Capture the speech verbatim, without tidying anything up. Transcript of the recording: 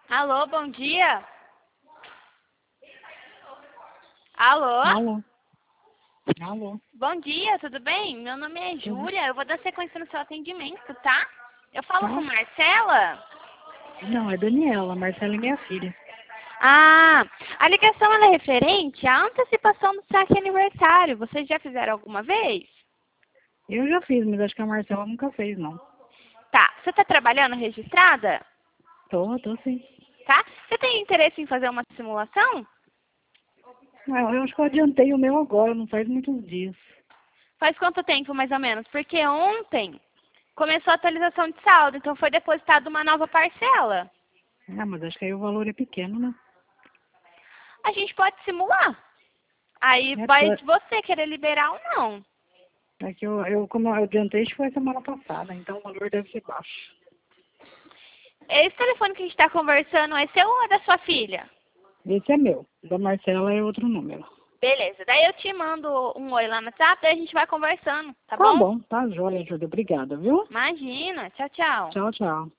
Alô, bom dia. Alô? Alô? Alô? Bom dia, tudo bem? Meu nome é Tudo? Júlia, eu vou dar sequência no seu atendimento, tá? Eu falo com Tá? Marcela? Não, é Daniela. Marcela é minha filha. Ah, a ligação ela é referente à antecipação do saque aniversário. Vocês já fizeram alguma vez? Eu já fiz, mas acho que a Marcela nunca fez, não. Tá, você está trabalhando registrada? Tô, tô sim. Tá? Você tem interesse em fazer uma simulação? Ah, eu acho que eu adiantei o meu agora, não faz muitos dias. Faz quanto tempo, mais ou menos? Porque ontem começou a atualização de saldo, então foi depositada uma nova parcela. Ah, mas acho que aí o valor é pequeno, né? A gente pode simular. Aí É, vai porque de você querer liberar ou não. é que eu, eu, como eu adiantei, acho que foi semana passada, então o valor deve ser baixo. Esse telefone que a gente está conversando é seu ou é da sua filha? Esse é meu. Da Marcela é outro número. Beleza, daí eu te mando um oi lá no WhatsApp, daí a gente vai conversando, tá Tá bom? bom, tá joia, Júlia. Obrigada, viu? Imagina, tchau, tchau. Tchau, tchau.